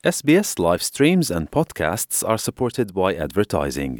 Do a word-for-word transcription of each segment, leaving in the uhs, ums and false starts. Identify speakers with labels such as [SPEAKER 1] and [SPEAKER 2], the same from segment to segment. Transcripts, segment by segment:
[SPEAKER 1] S B S live streams and podcasts are supported by advertising.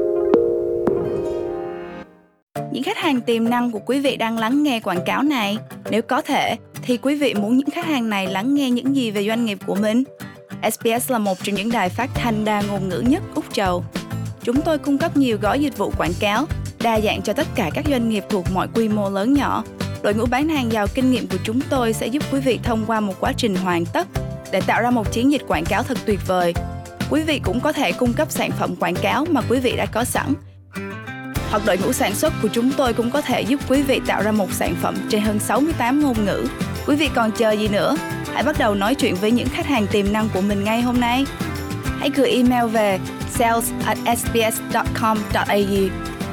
[SPEAKER 2] Những khách hàng tiềm năng của quý vị đang lắng nghe quảng cáo này. Nếu có thể, thì quý vị muốn những khách hàng này lắng nghe những gì về doanh nghiệp của mình? ét bê ét là một trong những đài phát thanh đa ngôn ngữ nhất Úc Châu. Chúng tôi cung cấp nhiều gói dịch vụ quảng cáo, đa dạng cho tất cả các doanh nghiệp thuộc mọi quy mô lớn nhỏ. Đội ngũ bán hàng giàu kinh nghiệm của chúng tôi sẽ giúp quý vị thông qua một quá trình hoàn tất để tạo ra một chiến dịch quảng cáo thật tuyệt vời. Quý vị cũng có thể cung cấp sản phẩm quảng cáo mà quý vị đã có sẵn. Hoặc đội ngũ sản xuất của chúng tôi cũng có thể giúp quý vị tạo ra một sản phẩm trên hơn sáu mươi tám ngôn ngữ. Quý vị còn chờ gì nữa? Hãy bắt đầu nói chuyện với những khách hàng tiềm năng của mình ngay hôm nay. Hãy gửi email về sales at s b s dot com dot a u.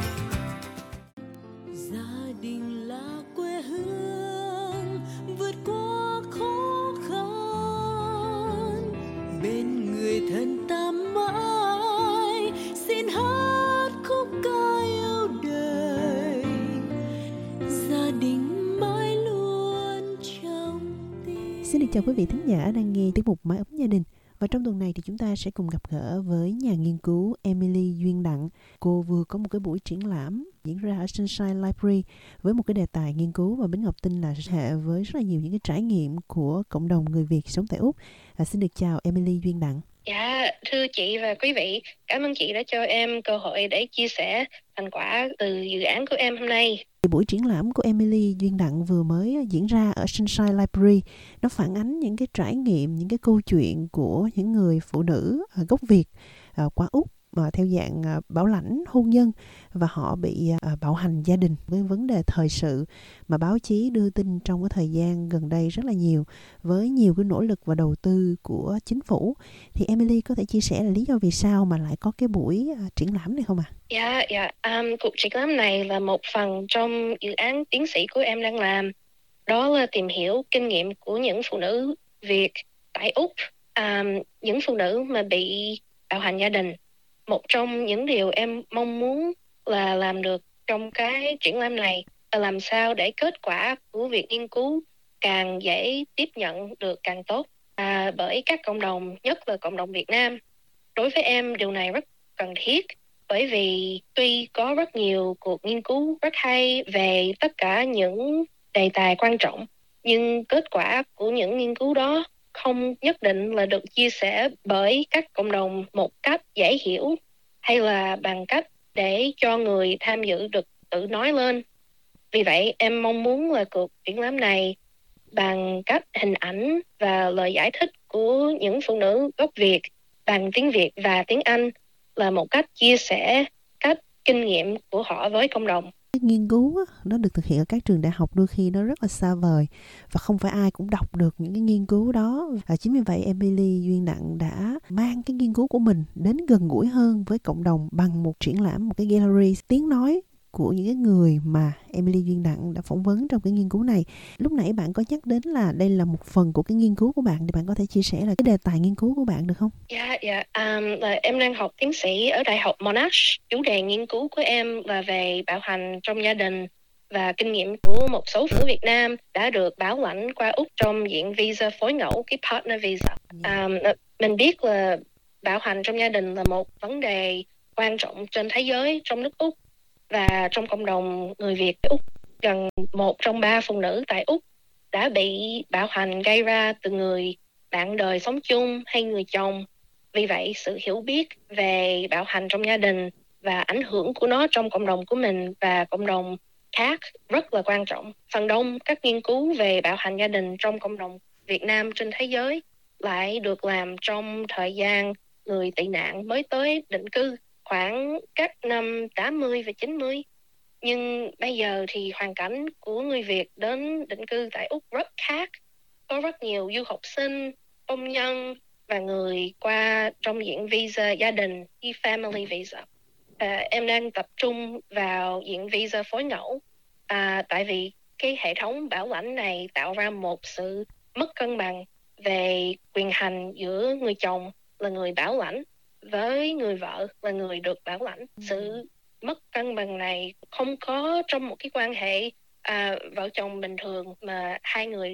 [SPEAKER 3] Xin được chào quý vị thính giả đang nghe tiết mục Mái ấm gia đình. Và trong tuần này thì chúng ta sẽ cùng gặp gỡ với nhà nghiên cứu Emily Duyên Đặng. Cô vừa có một cái buổi triển lãm diễn ra ở Sunshine Library với một cái đề tài nghiên cứu và Bính Ngọc tin là hệ với rất là nhiều những cái trải nghiệm của cộng đồng người Việt sống tại Úc. À, xin được chào Emily Duyên Đặng.
[SPEAKER 4] Dạ, thưa chị và quý vị, cảm ơn chị đã cho em cơ hội để chia sẻ thành quả từ dự án của em hôm nay.
[SPEAKER 3] Buổi triển lãm của Emily Duyên Đặng vừa mới diễn ra ở Sunshine Library. Nó phản ánh những cái trải nghiệm, những cái câu chuyện của những người phụ nữ gốc Việt qua Úc theo dạng bảo lãnh hôn nhân, và họ bị bạo hành gia đình với vấn đề thời sự mà báo chí đưa tin trong cái thời gian gần đây rất là nhiều, với nhiều cái nỗ lực và đầu tư của chính phủ. Thì Emily có thể chia sẻ là lý do vì sao mà lại có cái buổi triển lãm này không ạ? À?
[SPEAKER 4] Dạ, dạ. Um, cuộc triển lãm này là một phần trong dự án tiến sĩ của em đang làm. Đó là tìm hiểu kinh nghiệm của những phụ nữ Việt tại Úc, um, những phụ nữ mà bị bạo hành gia đình. Một trong những điều em mong muốn là làm được trong cái triển lãm này là làm sao để kết quả của việc nghiên cứu càng dễ tiếp nhận được càng tốt à, bởi các cộng đồng, nhất là cộng đồng Việt Nam. Đối với em, điều này rất cần thiết, bởi vì tuy có rất nhiều cuộc nghiên cứu rất hay về tất cả những đề tài quan trọng, nhưng kết quả của những nghiên cứu đó không nhất định là được chia sẻ bởi các cộng đồng một cách dễ hiểu hay là bằng cách để cho người tham dự được tự nói lên. Vì vậy, em mong muốn là cuộc triển lãm này bằng cách hình ảnh và lời giải thích của những phụ nữ gốc Việt bằng tiếng Việt và tiếng Anh là một cách chia sẻ cách kinh nghiệm của họ với cộng đồng.
[SPEAKER 3] Nghiên cứu á, nó được thực hiện ở các trường đại học đôi khi nó rất là xa vời và không phải ai cũng đọc được những cái nghiên cứu đó. Và chính vì vậy Emily Duyên Đặng đã mang cái nghiên cứu của mình đến gần gũi hơn với cộng đồng bằng một triển lãm, một cái gallery tiếng nói của những cái người mà Emily Duyên Đặng đã phỏng vấn trong cái nghiên cứu này. Lúc nãy bạn có nhắc đến là đây là một phần của cái nghiên cứu của bạn, thì bạn có thể chia sẻ là cái đề tài nghiên cứu của bạn được không?
[SPEAKER 4] Dạ, dạ. Um, là em đang học tiến sĩ ở Đại học Monash. Chủ đề nghiên cứu của em là về bạo hành trong gia đình và kinh nghiệm của một số phụ nữ Việt Nam đã được bảo lãnh qua Úc trong diện visa phối ngẫu, cái partner visa. Um, mình biết là bạo hành trong gia đình là một vấn đề quan trọng trên thế giới, trong nước Úc. Và trong cộng đồng người Việt tại Úc, gần một trong ba phụ nữ tại Úc đã bị bạo hành gây ra từ người bạn đời sống chung hay người chồng. Vì vậy, sự hiểu biết về bạo hành trong gia đình và ảnh hưởng của nó trong cộng đồng của mình và cộng đồng khác rất là quan trọng. Phần đông các nghiên cứu về bạo hành gia đình trong cộng đồng Việt Nam trên thế giới lại được làm trong thời gian người tị nạn mới tới định cư, khoảng các năm tám mươi và chín mươi. Nhưng bây giờ thì hoàn cảnh của người Việt đến định cư tại Úc rất khác. Có rất nhiều du học sinh, công nhân và người qua trong diện visa gia đình, cái family visa. À, em đang tập trung vào diện visa phối ngẫu, à, tại vì cái hệ thống bảo lãnh này tạo ra một sự mất cân bằng về quyền hành giữa người chồng là người bảo lãnh với người vợ là người được bảo lãnh. Sự mất cân bằng này không có trong một cái quan hệ à, vợ chồng bình thường mà hai người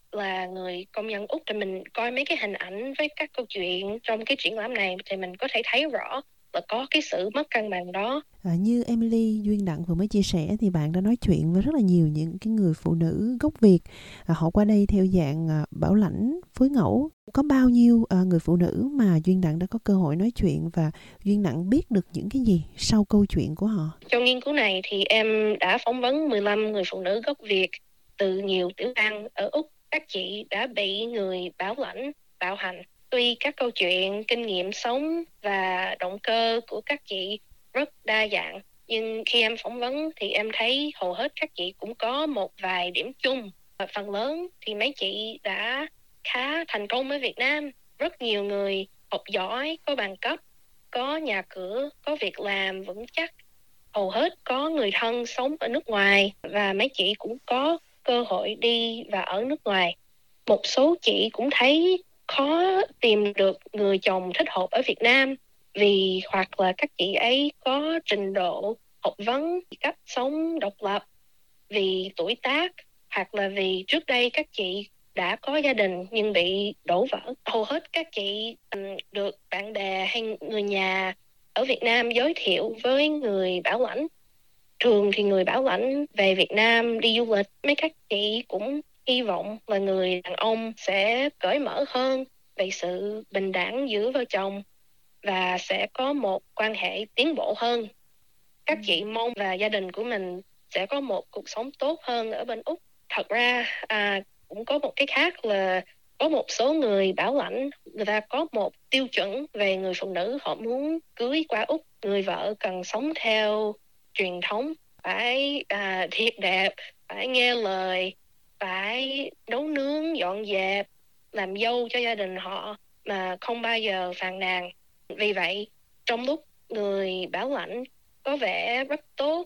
[SPEAKER 4] là người công nhân Úc, thì mình coi mấy cái hình ảnh với các câu chuyện trong cái triển lãm này thì mình có thể thấy rõ là có cái sự mất cân bằng đó.
[SPEAKER 3] À, như Emily Duyên Đặng vừa mới chia sẻ thì bạn đã nói chuyện với rất là nhiều những cái người phụ nữ gốc Việt. À, họ qua đây theo dạng à, bảo lãnh phối ngẫu. Có bao nhiêu à, người phụ nữ mà Duyên Đặng đã có cơ hội nói chuyện và Duyên Đặng biết được những cái gì sau câu chuyện của họ?
[SPEAKER 4] Trong nghiên cứu này thì em đã phỏng vấn mười lăm người phụ nữ gốc Việt từ nhiều tiểu bang ở Úc. Các chị đã bị người bảo lãnh bạo hành. Tuy các câu chuyện, kinh nghiệm sống và động cơ của các chị rất đa dạng, nhưng khi em phỏng vấn thì em thấy hầu hết các chị cũng có một vài điểm chung. Và phần lớn thì mấy chị đã khá thành công ở Việt Nam. Rất nhiều người học giỏi, có bằng cấp, có nhà cửa, có việc làm vững chắc. Hầu hết có người thân sống ở nước ngoài và mấy chị cũng có cơ hội đi và ở nước ngoài. Một số chị cũng thấy khó tìm được người chồng thích hợp ở Việt Nam vì hoặc là các chị ấy có trình độ học vấn, cách sống độc lập, vì tuổi tác, hoặc là vì trước đây các chị đã có gia đình nhưng bị đổ vỡ. Hầu hết các chị được bạn bè hay người nhà ở Việt Nam giới thiệu với người bảo lãnh. Thường thì người bảo lãnh về Việt Nam đi du lịch, mấy các chị cũng hy vọng là người đàn ông sẽ cởi mở hơn về sự bình đẳng giữa vợ chồng và sẽ có một quan hệ tiến bộ hơn. Các chị mong và gia đình của mình sẽ có một cuộc sống tốt hơn ở bên Úc. Thật ra à, cũng có một cái khác là có một số người bảo lãnh, người ta có một tiêu chuẩn về người phụ nữ họ muốn cưới qua Úc. Người vợ cần sống theo truyền thống, phải à, thiệt đẹp, phải nghe lời, phải nấu nướng, dọn dẹp, làm dâu cho gia đình họ mà không bao giờ phàn nàn. Vì vậy, trong lúc người bảo lãnh có vẻ rất tốt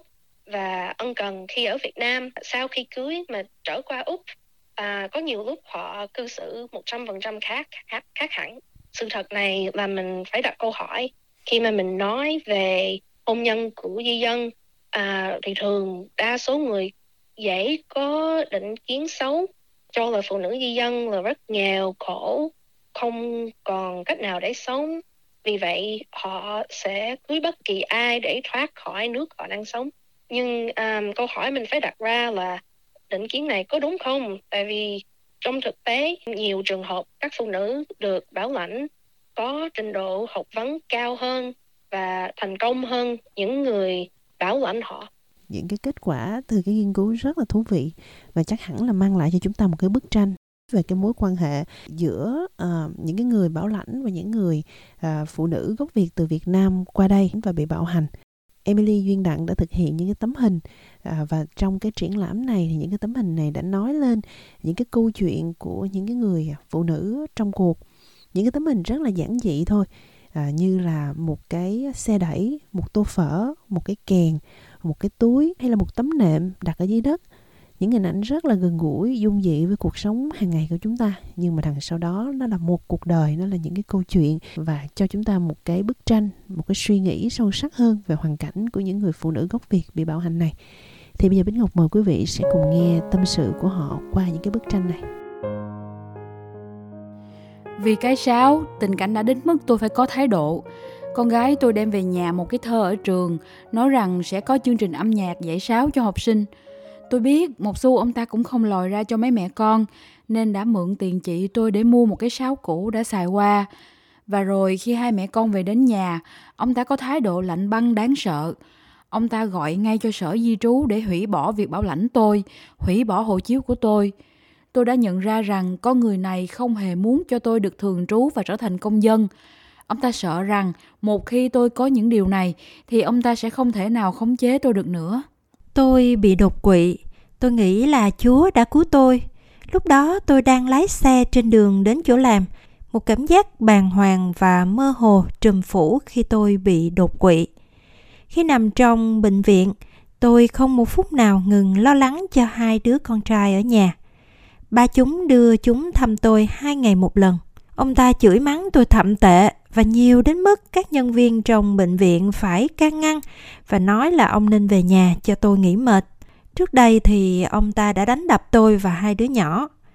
[SPEAKER 4] và ân cần khi ở Việt Nam, sau khi cưới mà trở qua Úc, à, có nhiều lúc họ cư xử một trăm phần trăm khác, khác, khác hẳn. Sự thật này là mình phải đặt câu hỏi. Khi mà mình nói về hôn nhân của di dân, à, thì thường đa số người dễ có định kiến xấu, cho là phụ nữ di dân là rất nghèo khổ, không còn cách nào để sống. Vì vậy họ sẽ cưới bất kỳ ai để thoát khỏi nước họ đang sống. Nhưng um, câu hỏi mình phải đặt ra là định kiến này có đúng không? Tại vì trong thực tế nhiều trường hợp các phụ nữ được bảo lãnh có trình độ học vấn cao hơn và thành công hơn những người bảo lãnh họ.
[SPEAKER 3] Những cái kết quả từ cái nghiên cứu rất là thú vị và chắc hẳn là mang lại cho chúng ta một cái bức tranh về cái mối quan hệ giữa uh, những cái người bảo lãnh và những người uh, phụ nữ gốc Việt từ Việt Nam qua đây và bị bạo hành. Emily Duyên Đặng đã thực hiện những cái tấm hình uh, và trong cái triển lãm này thì những cái tấm hình này đã nói lên những cái câu chuyện của những cái người phụ nữ trong cuộc. Những cái tấm hình rất là giản dị thôi, à, như là một cái xe đẩy, một tô phở, một cái kèn, một cái túi hay là một tấm nệm đặt ở dưới đất. Những hình ảnh rất là gần gũi, dung dị với cuộc sống hàng ngày của chúng ta. Nhưng mà đằng sau đó nó là một cuộc đời, nó là những cái câu chuyện và cho chúng ta một cái bức tranh, một cái suy nghĩ sâu sắc hơn về hoàn cảnh của những người phụ nữ gốc Việt bị bạo hành này. Thì bây giờ Bích Ngọc mời quý vị sẽ cùng nghe tâm sự của họ qua những cái bức tranh này.
[SPEAKER 5] Vì cái sáo, tình cảnh đã đến mức tôi phải có thái độ. Con gái tôi đem về nhà một cái thơ ở trường, nói rằng sẽ có chương trình âm nhạc dạy sáo cho học sinh. Tôi biết một xu ông ta cũng không lòi ra cho mấy mẹ con, nên đã mượn tiền chị tôi để mua một cái sáo cũ đã xài qua. Và rồi khi hai mẹ con về đến nhà, ông ta có thái độ lạnh băng đáng sợ. Ông ta gọi ngay cho sở di trú để hủy bỏ việc bảo lãnh tôi, hủy bỏ hộ chiếu của tôi. Tôi đã nhận ra rằng con người này không hề muốn cho tôi được thường trú và trở thành công dân. Ông ta sợ rằng một khi tôi có những điều này thì ông ta sẽ không thể nào khống chế tôi được nữa.
[SPEAKER 6] Tôi bị đột quỵ. Tôi nghĩ là Chúa đã cứu tôi. Lúc đó tôi đang lái xe trên đường đến chỗ làm. Một cảm giác bàng hoàng và mơ hồ trùm phủ khi tôi bị đột quỵ. Khi nằm trong bệnh viện, tôi không một phút nào ngừng lo lắng cho hai đứa con trai ở nhà. Ba chúng đưa chúng thăm tôi hai ngày một lần. Ông ta chửi mắng tôi thậm tệ và nhiều đến mức các nhân viên trong bệnh viện phải can ngăn và nói là ông nên về nhà cho tôi nghỉ mệt. Trước đây thì ông ta đã đánh đập tôi và hai đứa nhỏ.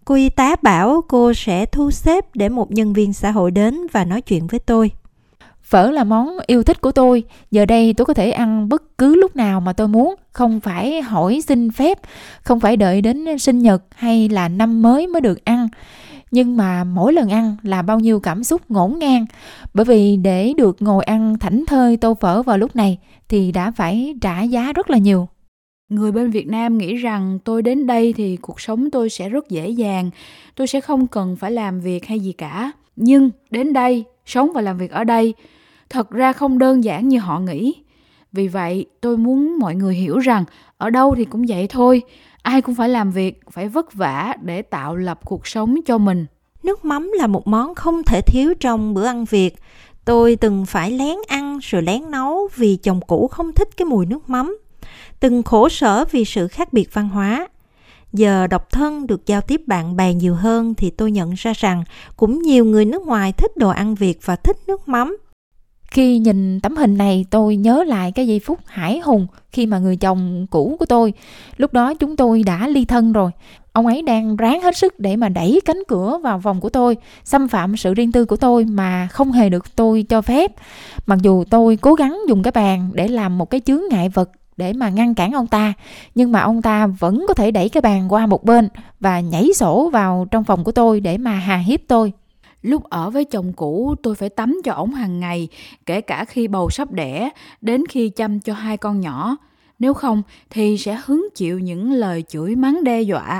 [SPEAKER 6] Cô y tá bảo cô sẽ thu xếp để một nhân viên xã hội đến và nói chuyện với tôi.
[SPEAKER 7] Phở là món yêu thích của tôi. Giờ đây tôi có thể ăn bất cứ lúc nào mà tôi muốn, không phải hỏi xin phép, không phải đợi đến sinh nhật hay là năm mới mới được ăn. Nhưng mà mỗi lần ăn là bao nhiêu cảm xúc ngổn ngang. Bởi vì để được ngồi ăn thảnh thơi tô phở vào lúc này thì đã phải trả giá rất là nhiều.
[SPEAKER 5] Người bên Việt Nam nghĩ rằng tôi đến đây thì cuộc sống tôi sẽ rất dễ dàng, tôi sẽ không cần phải làm việc hay gì cả. Nhưng đến đây, sống và làm việc ở đây, thật ra không đơn giản như họ nghĩ. Vì vậy, tôi muốn mọi người hiểu rằng ở đâu thì cũng vậy thôi. Ai cũng phải làm việc, phải vất vả để tạo lập cuộc sống cho mình.
[SPEAKER 6] Nước mắm là một món không thể thiếu trong bữa ăn Việt. Tôi từng phải lén ăn rồi lén nấu vì chồng cũ không thích cái mùi nước mắm. Từng khổ sở vì sự khác biệt văn hóa. Giờ độc thân được giao tiếp bạn bè nhiều hơn thì tôi nhận ra rằng cũng nhiều người nước ngoài thích đồ ăn Việt và thích nước mắm.
[SPEAKER 7] Khi nhìn tấm hình này, tôi nhớ lại cái giây phút hãi hùng khi mà người chồng cũ của tôi, lúc đó chúng tôi đã ly thân rồi. Ông ấy đang ráng hết sức để mà đẩy cánh cửa vào phòng của tôi, xâm phạm sự riêng tư của tôi mà không hề được tôi cho phép. Mặc dù tôi cố gắng dùng cái bàn để làm một cái chướng ngại vật để mà ngăn cản ông ta, nhưng mà ông ta vẫn có thể đẩy cái bàn qua một bên và nhảy sổ vào trong phòng của tôi để mà hà hiếp tôi.
[SPEAKER 5] Lúc ở với chồng cũ, tôi phải tắm cho ổng hàng ngày, kể cả khi bầu sắp đẻ, đến khi chăm cho hai con nhỏ. Nếu không thì sẽ hứng chịu những lời chửi mắng đe dọa.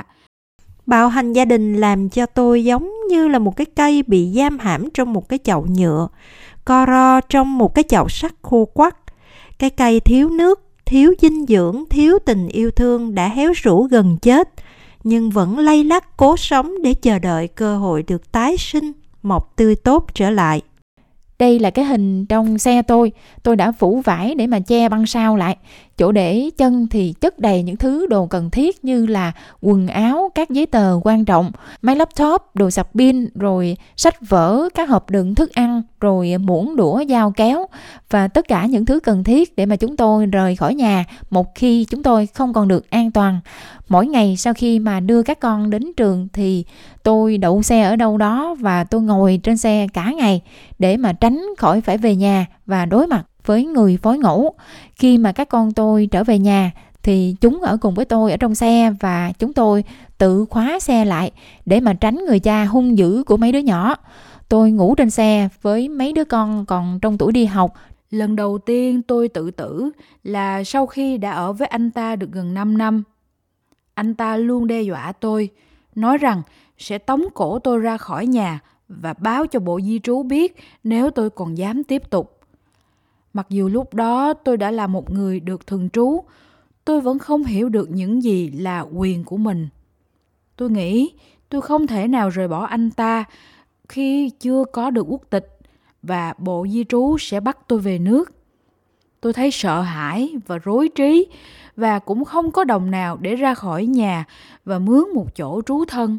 [SPEAKER 6] Bạo hành gia đình làm cho tôi giống như là một cái cây bị giam hãm trong một cái chậu nhựa, co ro trong một cái chậu sắt khô quắt. Cái cây thiếu nước, thiếu dinh dưỡng, thiếu tình yêu thương đã héo rũ gần chết, nhưng vẫn lay lắc cố sống để chờ đợi cơ hội được tái sinh, mọc tươi tốt trở lại.
[SPEAKER 7] Đây là cái hình trong xe tôi, tôi đã phủ vải để mà che băng sau lại. Chỗ để chân thì chất đầy những thứ đồ cần thiết như là quần áo, các giấy tờ quan trọng, máy laptop, đồ sạc pin, rồi sách vở, các hộp đựng thức ăn, rồi muỗng đũa, dao kéo và tất cả những thứ cần thiết để mà chúng tôi rời khỏi nhà một khi chúng tôi không còn được an toàn. Mỗi ngày sau khi mà đưa các con đến trường thì tôi đậu xe ở đâu đó và tôi ngồi trên xe cả ngày để mà tránh khỏi phải về nhà và đối mặt với người phối ngẫu. Khi mà các con tôi trở về nhà thì chúng ở cùng với tôi ở trong xe và chúng tôi tự khóa xe lại để mà tránh người cha hung dữ của mấy đứa nhỏ. Tôi ngủ trên xe với mấy đứa con còn trong tuổi đi học.
[SPEAKER 5] Lần đầu tiên tôi tự tử là sau khi đã ở với anh ta được gần năm năm. Anh ta luôn đe dọa tôi, nói rằng sẽ tống cổ tôi ra khỏi nhà và báo cho bộ di trú biết nếu tôi còn dám tiếp tục. Mặc dù lúc đó tôi đã là một người được thường trú, tôi vẫn không hiểu được những gì là quyền của mình. Tôi nghĩ tôi không thể nào rời bỏ anh ta khi chưa có được quốc tịch và bộ di trú sẽ bắt tôi về nước. Tôi thấy sợ hãi và rối trí và cũng không có đồng nào để ra khỏi nhà và mướn một chỗ trú thân.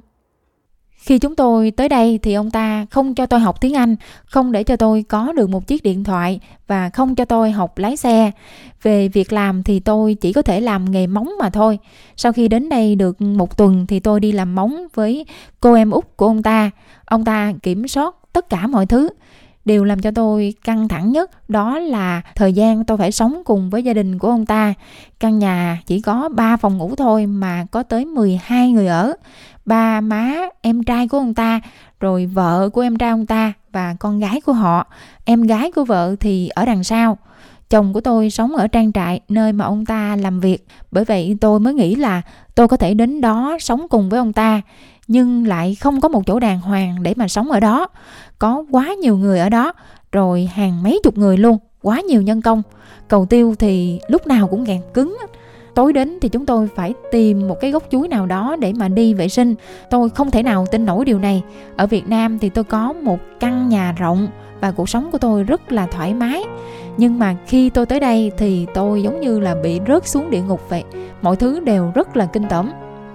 [SPEAKER 7] Khi chúng tôi tới đây thì ông ta không cho tôi học tiếng Anh, không để cho tôi có được một chiếc điện thoại và không cho tôi học lái xe. Về việc làm thì tôi chỉ có thể làm nghề móng mà thôi. Sau khi đến đây được một tuần thì tôi đi làm móng với cô em út của ông ta. Ông ta kiểm soát tất cả mọi thứ. Điều làm cho tôi căng thẳng nhất đó là thời gian tôi phải sống cùng với gia đình của ông ta. Căn nhà chỉ có ba phòng ngủ thôi mà có tới mười hai người ở. Ba má, em trai của ông ta, rồi vợ của em trai ông ta và con gái của họ. Em gái của vợ thì ở đằng sau. Chồng của tôi sống ở trang trại nơi mà ông ta làm việc. Bởi vậy tôi mới nghĩ là tôi có thể đến đó sống cùng với ông ta. Nhưng lại không có một chỗ đàng hoàng để mà sống ở đó. Có quá nhiều người ở đó, rồi hàng mấy chục người luôn, quá nhiều nhân công. Cầu tiêu thì lúc nào cũng kẹt cứng. Tối đến thì chúng tôi phải tìm một cái gốc chuối nào đó để mà đi vệ sinh. Tôi không thể nào tin nổi điều này. Ở Việt Nam thì tôi có một căn nhà rộng và cuộc sống của tôi rất là thoải mái. Nhưng mà khi tôi tới đây thì tôi giống như là bị rớt xuống địa ngục vậy. Mọi thứ đều rất là kinh tởm.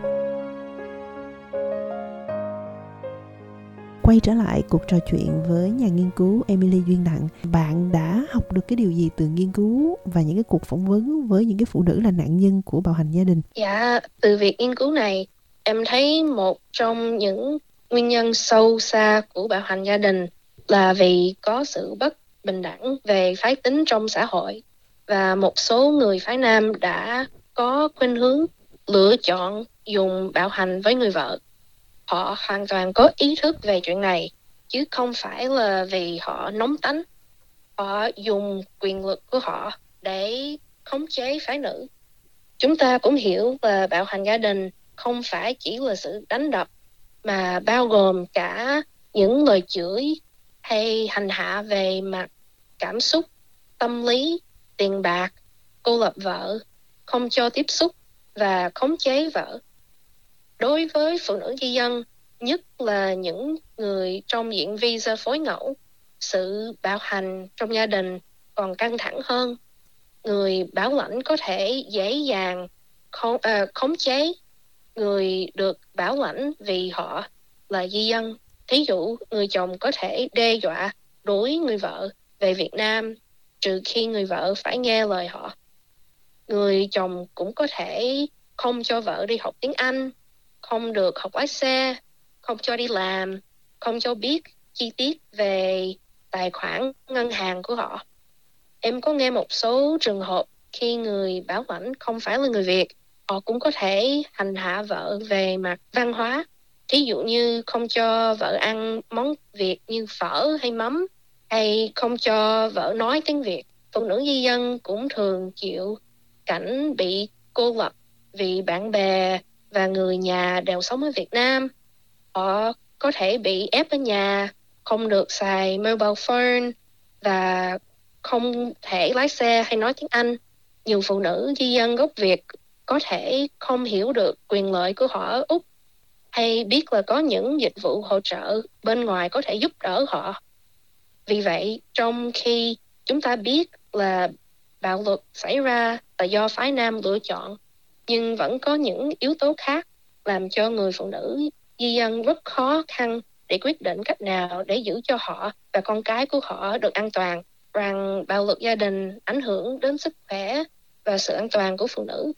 [SPEAKER 3] Quay trở lại cuộc trò chuyện với nhà nghiên cứu Emily Duyên Đặng, bạn đã học được cái điều gì từ nghiên cứu và những cái cuộc phỏng vấn với những cái phụ nữ là nạn nhân của bạo hành gia đình?
[SPEAKER 4] Dạ, từ việc nghiên cứu này, Em thấy một trong những nguyên nhân sâu xa của bạo hành gia đình là vì có sự bất bình đẳng về phái tính trong xã hội, và một số người phái nam đã có khuynh hướng lựa chọn dùng bạo hành với người vợ. Họ hoàn toàn có ý thức về chuyện này, chứ không phải là vì họ nóng tánh. Họ dùng quyền lực của họ để khống chế phái nữ. Chúng ta cũng hiểu là bạo hành gia đình không phải chỉ là sự đánh đập, mà bao gồm cả những lời chửi hay hành hạ về mặt cảm xúc, tâm lý, tiền bạc, cô lập vợ, không cho tiếp xúc và khống chế vợ. Đối với phụ nữ di dân, nhất là những người trong diện visa phối ngẫu, sự bạo hành trong gia đình còn căng thẳng hơn. Người bảo lãnh có thể dễ dàng khống, à, khống chế người được bảo lãnh vì họ là di dân. Thí dụ, người chồng có thể đe dọa đuổi người vợ về Việt Nam trừ khi người vợ phải nghe lời họ. Người chồng cũng có thể không cho vợ đi học tiếng Anh, không được học lái xe, không cho đi làm, không cho biết chi tiết về tài khoản ngân hàng của họ. Em có nghe một số trường hợp khi người bảo lãnh không phải là người Việt, họ cũng có thể hành hạ vợ về mặt văn hóa. Thí dụ như không cho vợ ăn món Việt như phở hay mắm, hay không cho vợ nói tiếng Việt. Phụ nữ di dân cũng thường chịu cảnh bị cô lập vì bạn bè và người nhà đều sống ở Việt Nam. Họ có thể bị ép ở nhà, không được xài mobile phone và không thể lái xe hay nói tiếng Anh. Nhiều phụ nữ di dân gốc Việt có thể không hiểu được quyền lợi của họ ở Úc, hay biết là có những dịch vụ hỗ trợ bên ngoài có thể giúp đỡ họ. Vì vậy, trong khi chúng ta biết là bạo lực xảy ra là do phái nam lựa chọn, nhưng vẫn có những yếu tố khác làm cho người phụ nữ di dân rất khó khăn để quyết định cách nào để giữ cho họ và con cái của họ được an toàn. Rằng bạo lực gia đình ảnh hưởng đến sức khỏe và sự an toàn của phụ nữ.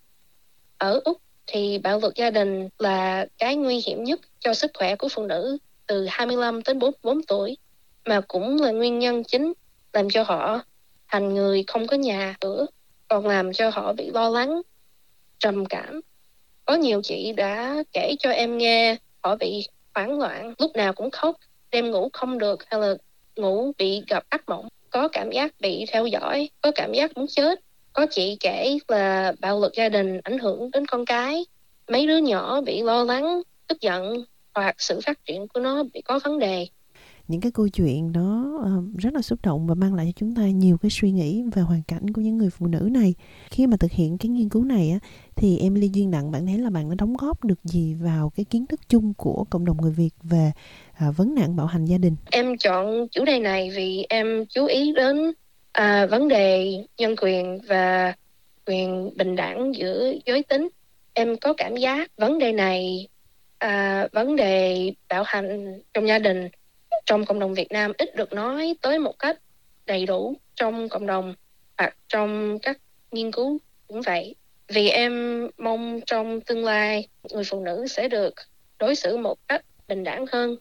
[SPEAKER 4] Ở Úc thì bạo lực gia đình là cái nguy hiểm nhất cho sức khỏe của phụ nữ từ hai mươi lăm đến bốn mươi bốn tuổi, mà cũng là nguyên nhân chính làm cho họ thành người không có nhà cửa, còn làm cho họ bị lo lắng, trầm cảm. Có nhiều chị đã kể cho em nghe họ bị hoảng loạn, lúc nào cũng khóc, đêm ngủ không được, hay là ngủ bị gặp ác mộng, có cảm giác bị theo dõi, có cảm giác muốn chết. Có chị kể là bạo lực gia đình ảnh hưởng đến con cái, mấy đứa nhỏ bị lo lắng, tức giận, hoặc sự phát triển của nó bị có vấn đề.
[SPEAKER 3] Những cái câu chuyện đó uh, rất là xúc động và mang lại cho chúng ta nhiều cái suy nghĩ về hoàn cảnh của những người phụ nữ này. Khi mà thực hiện cái nghiên cứu này á, thì Emily Duyên Đặng, bạn thấy là bạn đã đóng góp được gì vào cái kiến thức chung của cộng đồng người Việt về uh, vấn nạn bạo hành gia đình?
[SPEAKER 4] Em chọn chủ đề này vì em chú ý đến uh, vấn đề nhân quyền và quyền bình đẳng giữa giới tính. Em có cảm giác vấn đề này, uh, vấn đề bạo hành trong gia đình trong cộng đồng Việt Nam ít được nói tới một cách đầy đủ trong cộng đồng hoặc trong các nghiên cứu cũng vậy. Vì em mong trong tương lai người phụ nữ sẽ được đối xử một cách bình đẳng hơn.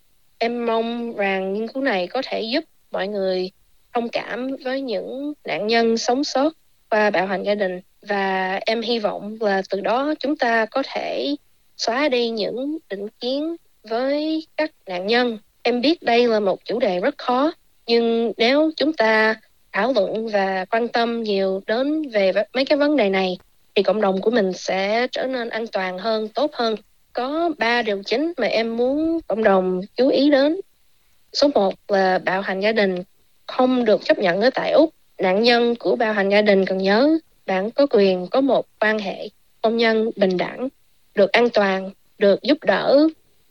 [SPEAKER 4] Em mong rằng nghiên cứu này có thể giúp mọi người thông cảm với những nạn nhân sống sót qua bạo hành gia đình, và em hy vọng là từ đó chúng ta có thể xóa đi những định kiến với các nạn nhân. Em biết đây là một chủ đề rất khó, nhưng nếu chúng ta thảo luận và quan tâm nhiều đến về mấy cái vấn đề này, thì cộng đồng của mình sẽ trở nên an toàn hơn, tốt hơn. Có ba điều chính mà em muốn cộng đồng chú ý đến. Số một là bạo hành gia đình không được chấp nhận ở tại Úc. Nạn nhân của bạo hành gia đình cần nhớ, bạn có quyền có một quan hệ hôn nhân bình đẳng, được an toàn, được giúp đỡ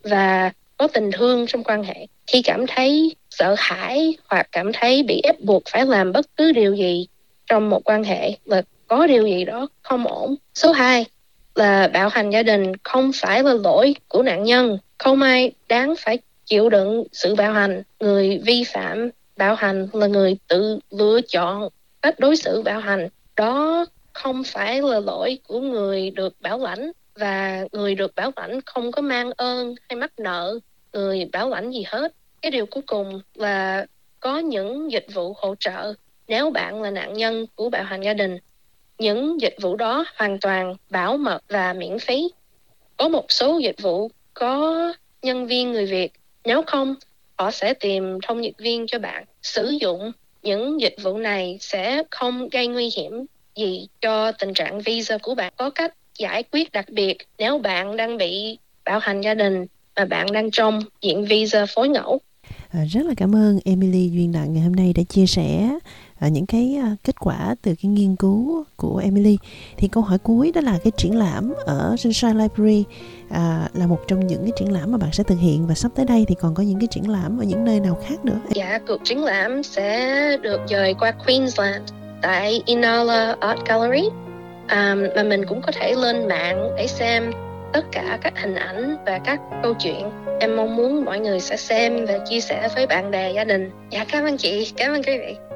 [SPEAKER 4] và có tình thương trong quan hệ. Khi cảm thấy sợ hãi hoặc cảm thấy bị ép buộc phải làm bất cứ điều gì trong một quan hệ là có điều gì đó không ổn. Số hai là bạo hành gia đình không phải là lỗi của nạn nhân. Không ai đáng phải chịu đựng sự bạo hành. Người vi phạm bạo hành là người tự lựa chọn cách đối xử bạo hành. Đó không phải là lỗi của người được bảo lãnh và người được bảo lãnh không có mang ơn hay mắc nợ người bảo lãnh gì hết. Cái điều cuối cùng là có những dịch vụ hỗ trợ nếu bạn là nạn nhân của bạo hành gia đình. Những dịch vụ đó hoàn toàn bảo mật và miễn phí. Có một số dịch vụ có nhân viên người Việt, nếu không, họ sẽ tìm thông dịch viên cho bạn. Sử dụng những dịch vụ này sẽ không gây nguy hiểm gì cho tình trạng visa của bạn. Có cách giải quyết đặc biệt nếu bạn đang bị bạo hành gia đình và bạn đang trong diện visa phối ngẫu.
[SPEAKER 3] À, rất là cảm ơn Emily Duyên Đặng ngày hôm nay đã chia sẻ à, những cái à, kết quả từ cái nghiên cứu của Emily. Thì câu hỏi cuối đó là cái triển lãm ở Sunshine Library à, là một trong những cái triển lãm mà bạn sẽ thực hiện, và sắp tới đây thì còn có những cái triển lãm ở những nơi nào khác nữa?
[SPEAKER 4] Dạ, cuộc triển lãm sẽ được dời qua Queensland tại Inala Art Gallery. À, và mình cũng có thể lên mạng để xem tất cả các hình ảnh và các câu chuyện. Em mong muốn mọi người sẽ xem và chia sẻ với bạn bè, gia đình. Dạ, cảm ơn chị, cảm ơn quý vị.